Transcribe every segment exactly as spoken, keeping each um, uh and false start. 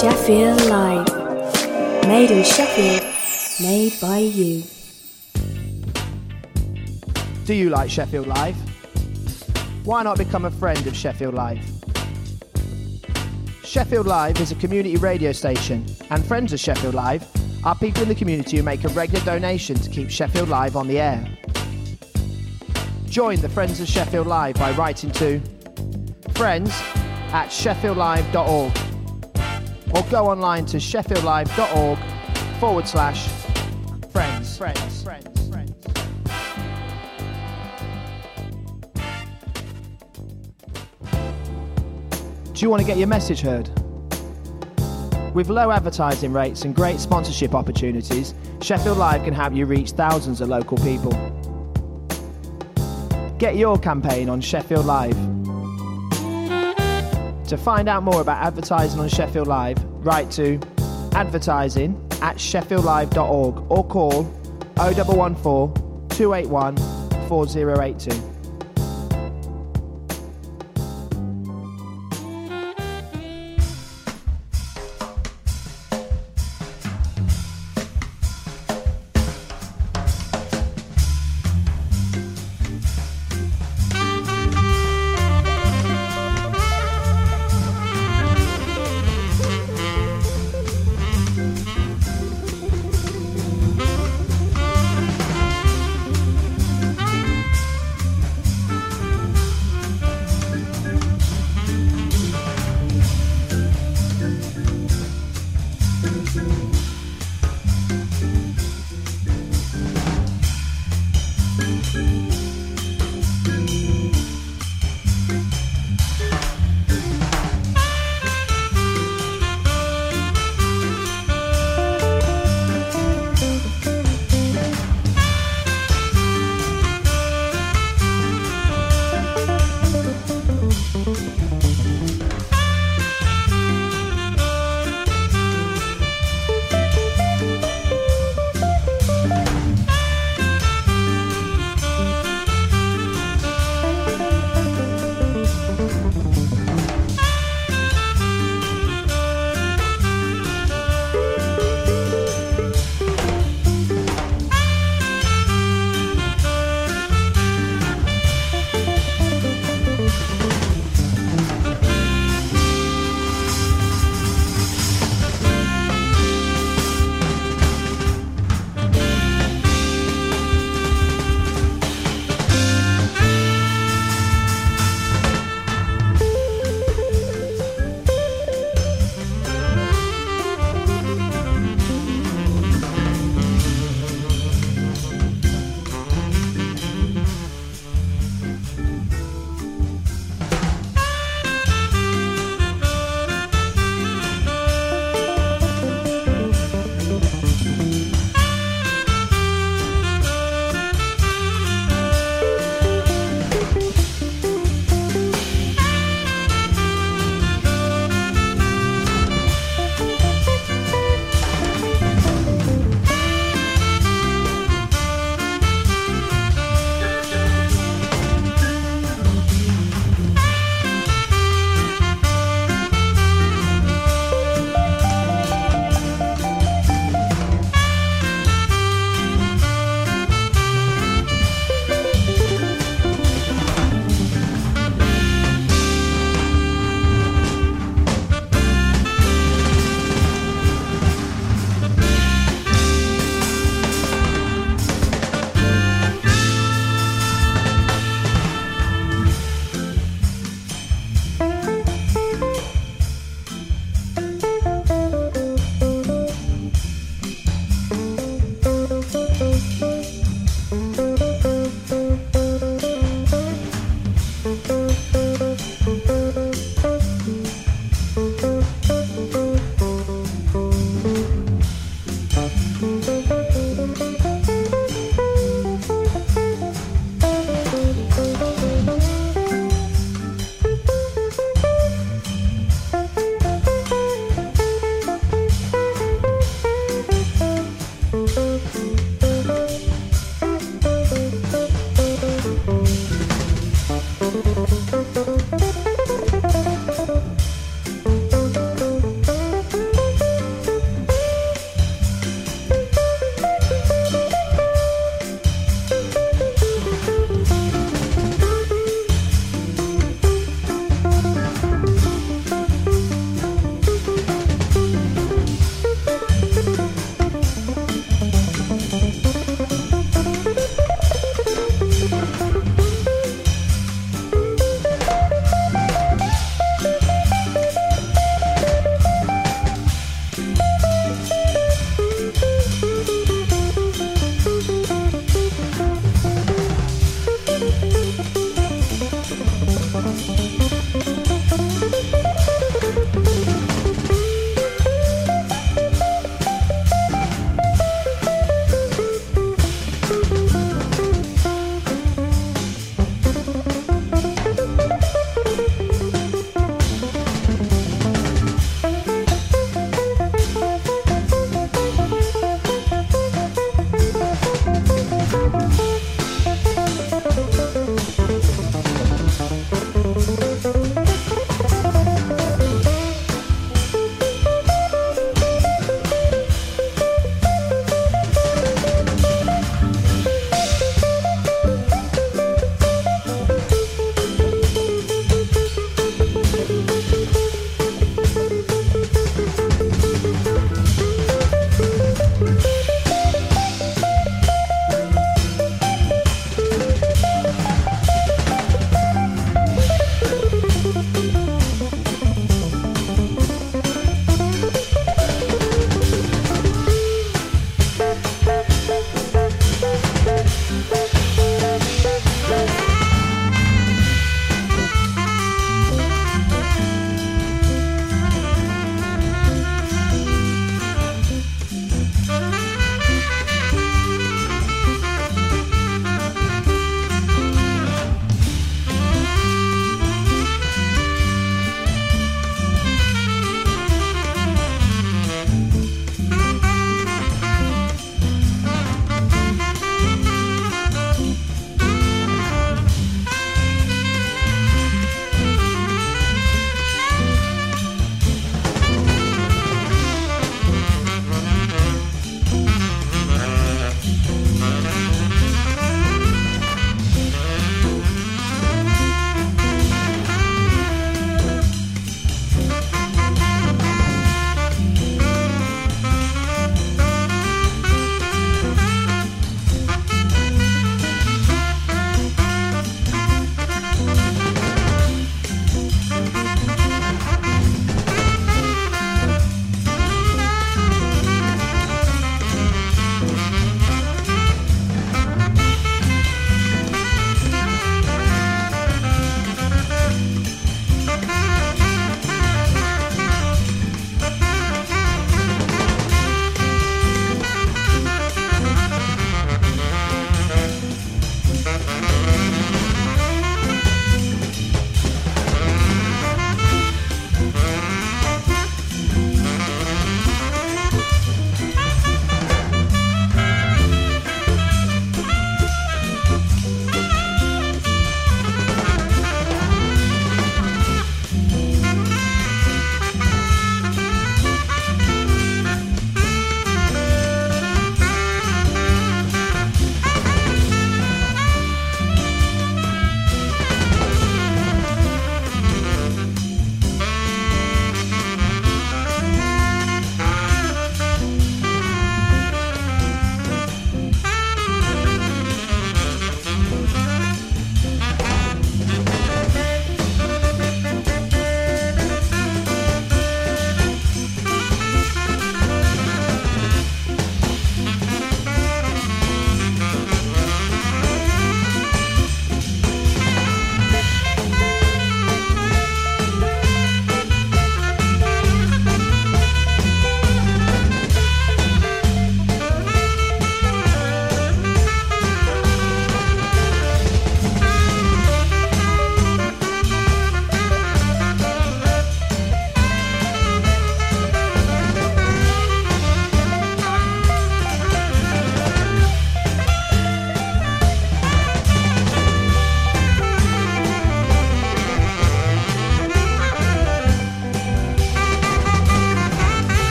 Sheffield Live. Made in Sheffield, made by you. Do you like Sheffield Live? Why not become a friend of Sheffield Live? Sheffield Live is a community radio station, and friends of Sheffield Live are people in the community who make a regular donation to keep Sheffield Live on the air. Join the Friends of Sheffield Live by writing to friends at sheffield live dot org or go online to sheffield live dot org forward slash friends. Friends. Friends. Friends. Do you want to get your message heard? With low advertising rates and great sponsorship opportunities, Sheffield Live can help you reach thousands of local people. Get your campaign on Sheffield Live. To find out more about advertising on Sheffield Live, write to advertising at sheffield live dot org or call oh one one four, two eight one, four oh eight two.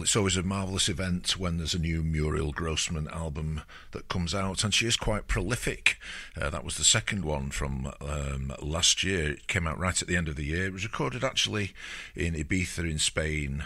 Well, it's always a marvellous event when there's a new Muriel Grossman album that comes out, and she is quite prolific. Uh, that was the second one from um, last year. It came out right at the end of the year. It was recorded actually in Ibiza in Spain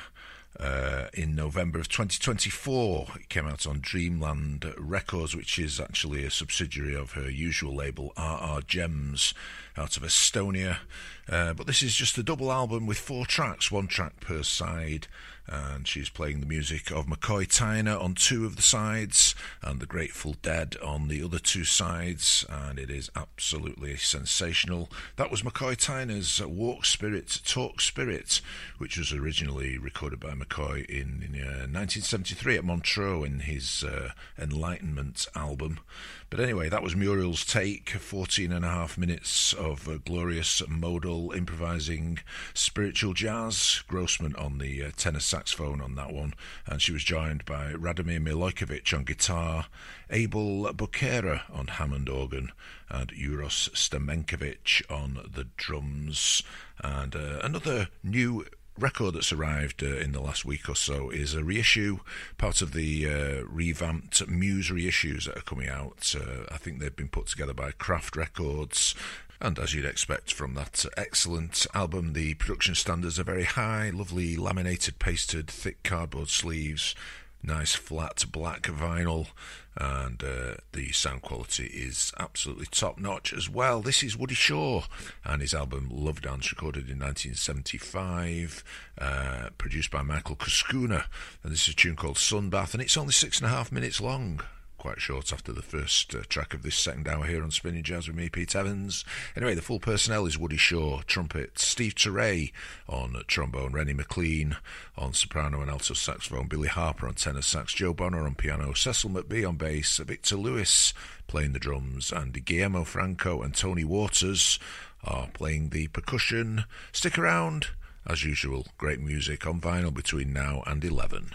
uh, in November of twenty twenty-four. It came out on Dreamland Records, which is actually a subsidiary of her usual label R R Gems out of Estonia. Uh, but this is just a double album with four tracks, one track per side, and she's playing the music of McCoy Tyner on two of the sides and the Grateful Dead on the other two sides, and it is absolutely sensational. That was McCoy Tyner's Walk Spirit, Talk Spirit, which was originally recorded by McCoy in, in uh, nineteen seventy-three at Montreux in his uh, Enlightenment album. But anyway, that was Muriel's take, fourteen and a half minutes of uh, glorious modal improvising spiritual jazz. Grossman on the uh, tenor saxophone on that one, and she was joined by Radomir Milojkovic on guitar, Abel Bukera on Hammond organ, and Uros Stamenkovic on the drums. And uh, another new record that's arrived uh, in the last week or so is a reissue, part of the uh, revamped Muse reissues that are coming out. Uh, I think they've been put together by Kraft Records, and as you'd expect from that excellent album, the production standards are very high, lovely laminated, pasted, thick cardboard sleeves, nice flat black vinyl, and uh, the sound quality is absolutely top notch as well. This is Woody Shaw and his album Love Dance, recorded in nineteen seventy-five, uh, produced by Michael Kuskuna, and this is a tune called Sunbath, and it's only six and a half minutes long. Quite short after the first uh, track of this second hour here on Spinning Jazz with me, Pete Evans. Anyway, the full personnel is Woody Shaw, trumpet, Steve Turre on trombone, Rennie McLean on soprano and alto saxophone, Billy Harper on tenor sax, Joe Bonner on piano, Cecil McBee on bass, Victor Lewis playing the drums, and Guillermo Franco and Tony Waters are playing the percussion. Stick around. As usual, great music on vinyl between now and eleven.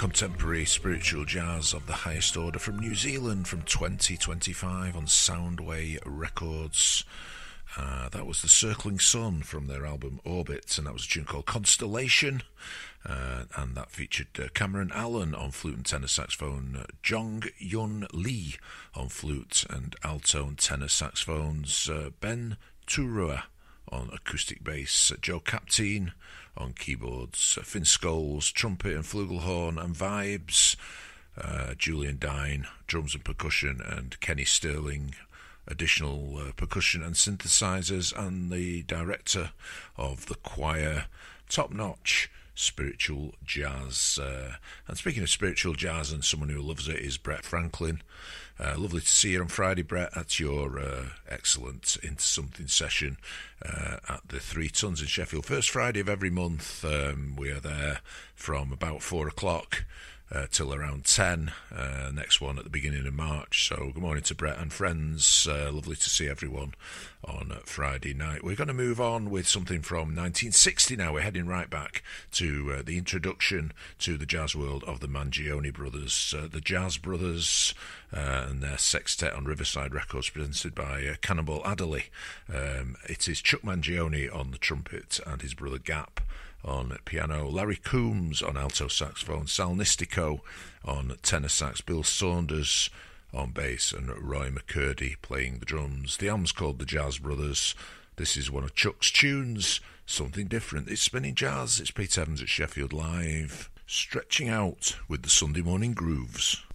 contemporary spiritual jazz of the highest order from New Zealand from twenty twenty-five on Soundway Records. Uh, that was The Circling Sun from their album Orbit, and that was a tune called Constellation, uh, and that featured uh, Cameron Allen on flute and tenor saxophone, uh, Jong Yun Lee on flute and alto and tenor saxophones, uh, Ben Turua on acoustic bass, uh, Joe Capteen on keyboards, uh, Finn Scholes, trumpet and flugelhorn and vibes, uh, Julian Dine, drums and percussion, and Kenny Sterling, additional uh, percussion and synthesizers, and the director of the choir, top-notch spiritual jazz. Uh, and speaking of spiritual jazz and someone who loves it is Brett Franklin. Uh, lovely to see you on Friday, Brett, at your uh, excellent Into Something session uh, at the Three Tons in Sheffield. First Friday of every month, um, we are there from about four o'clock uh, till around ten. Uh, next one at the beginning of March. So good morning to Brett and friends. Uh, lovely to see everyone on uh, Friday night. We're going to move on with something from nineteen sixty now. We're heading right back to uh, the introduction to the jazz world of the Mangione brothers. Uh, the Jazz Brothers uh, and their sextet on Riverside Records, presented by uh, Cannonball Adderley. Um, it is Chuck Mangione on the trumpet and his brother Gap on piano, Larry Coombs on alto saxophone, Sal Nistico on tenor sax, Bill Saunders on bass, and Roy McCurdy playing the drums. The album's called The Jazz Brothers. This is one of Chuck's tunes, something different. It's spinning jazz. It's Pete Evans at Sheffield Live, stretching out with the Sunday morning grooves.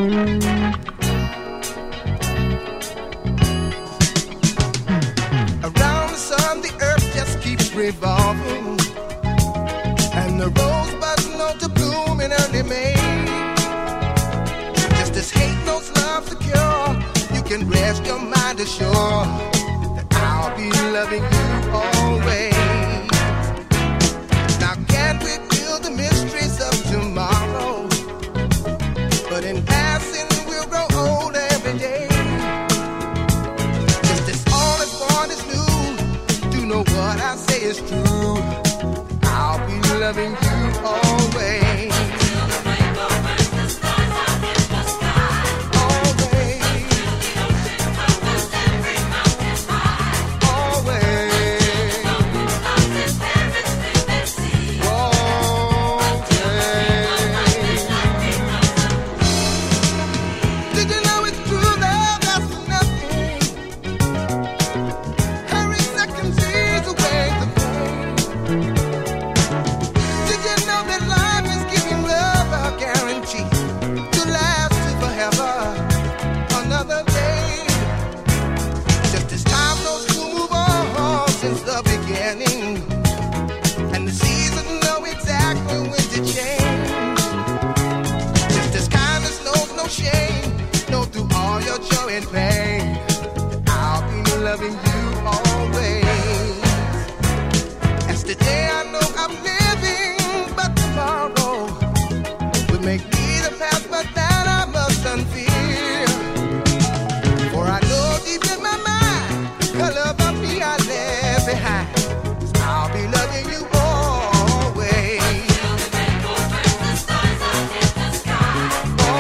Around the sun, the earth just keeps revolving, and the rosebuds know to bloom in early May. Just as hate knows love's the cure, you can rest your mind assured that I'll be loving you always. Now can't reveal the mysteries of tomorrow, but in passing we'll grow old every day. Just as all is born is new, do know what I say is true. I'll be loving you always.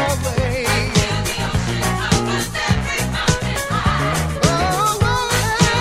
Oh,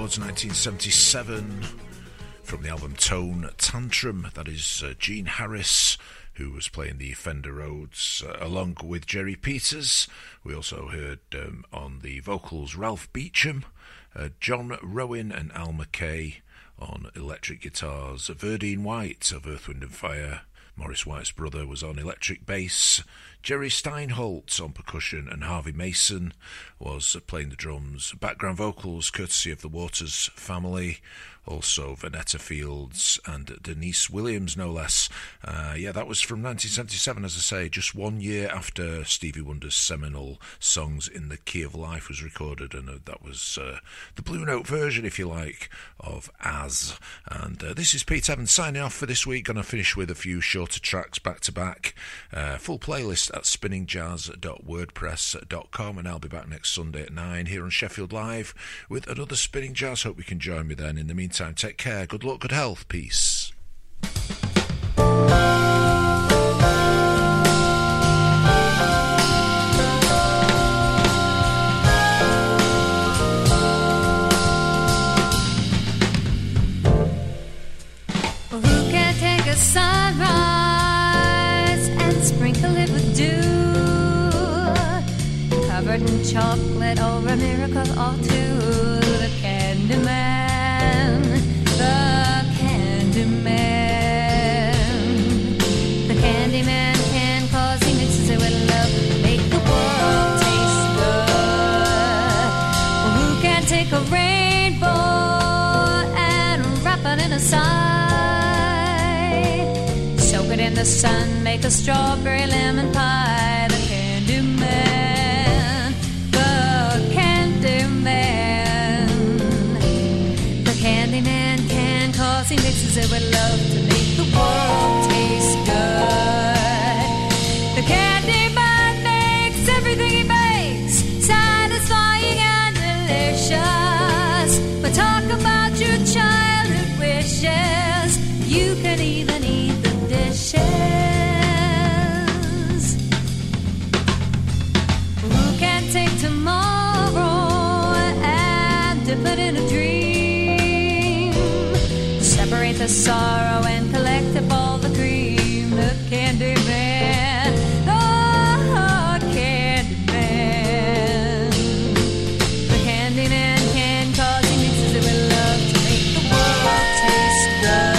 Records, nineteen seventy-seven, from the album Tone Tantrum. That is uh, Gene Harris, who was playing the Fender Rhodes, uh, along with Jerry Peters. We also heard um, on the vocals Ralph Beecham, uh, John Rowan and Al McKay on electric guitars, Verdine White of Earth, Wind and Fire. Maurice White's brother was on electric bass, Jerry Steinholtz on percussion, and Harvey Mason was playing the drums. Background vocals courtesy of the Waters family, also Vanetta Fields and Denise Williams, no less. Uh, yeah, that was from nineteen seventy-seven, as I say, just one year after Stevie Wonder's seminal Songs in the Key of Life was recorded, and uh, that was uh, the Blue Note version, if you like, of As. And uh, this is Pete Evans signing off for this week. Going to finish with a few shorter tracks back to back. Uh, full playlist at spinning jazz dot wordpress dot com, and I'll be back next Sunday at nine here on Sheffield Live with another Spinning Jazz. Hope you can join me then. In the meantime, take care, good luck, good health, peace. Well, who can take a sunrise and sprinkle it with dew, covered in chocolate or a miracle or two? The Candy Man, the Candy Man, the Candy Man can, cause he mixes it with love to make the world taste good. Well, who can take a rainbow and wrap it in a sigh, soak it in the sun, make a strawberry lemon pie? The Candy Man, the Candy Man, the Candy Man can, cause he mixes it with love to make the world taste good. The Candy Man makes everything he bakes satisfying and delicious. But talk about your childhood wishes, you can even eat the dishes. Who can take tomorrow and dip it in a dream, separate the sorrow and collect up all the cream? The Candy Man, the Candy Man, the Candy Man can, cause he mixes it with love to make the world taste good.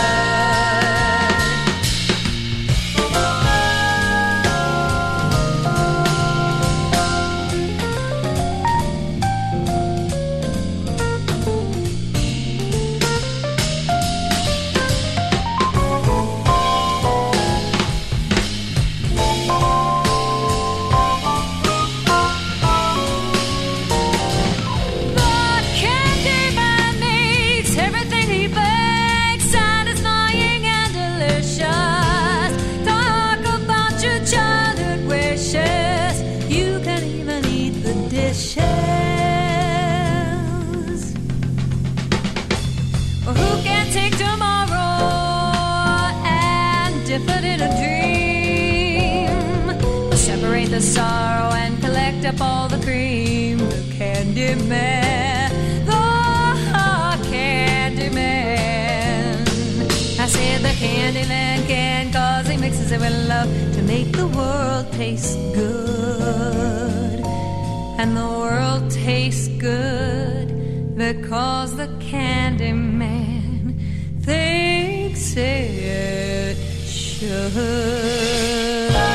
The sorrow and collect up all the cream. The Candy Man, the Candy Man, I said the Candy Man can, cause he mixes it with love to make the world taste good. And the world tastes good because the Candy Man thinks it should.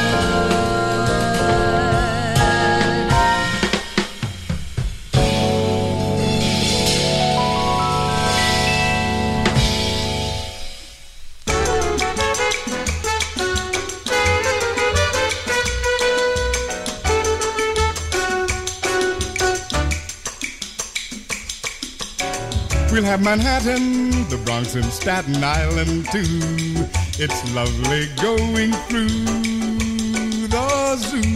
We'll have Manhattan, the Bronx and Staten Island too. It's lovely going through the zoo.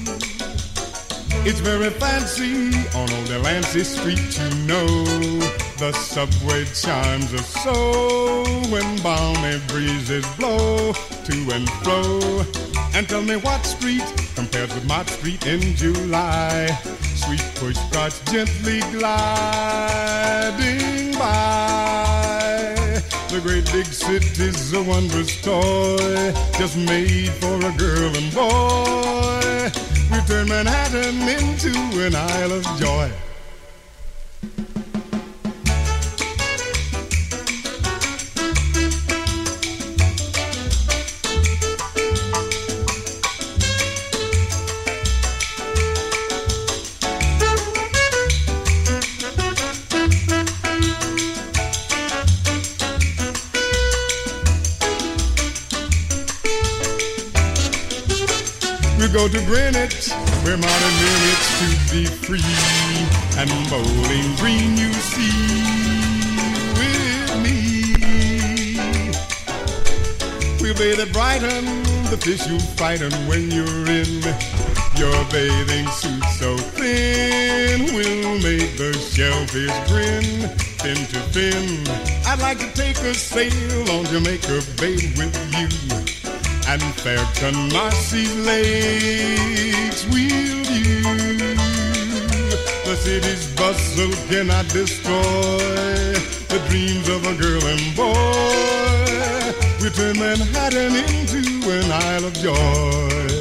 It's very fancy on old Delancey Street, you know. The subway chimes are so when balmy breezes blow to and fro. And tell me what street compares with Mott Street in July. Sweet push carts gently gliding by. The great big city's a wondrous toy, just made for a girl and boy. We turn Manhattan into an Isle of Joy. Go to Greenwich, where modern minutes to be free, and Bowling Green you see with me. We'll bathe at Brighton, the fish you frighten when you're in your bathing suit so thin. We'll make the shellfish grin, fin to fin. I'd like to take a sail on Jamaica Bay with you, and fair Canarsie lakes we'll view. The city's bustle cannot destroy the dreams of a girl and boy. We turn Manhattan into an Isle of Joy.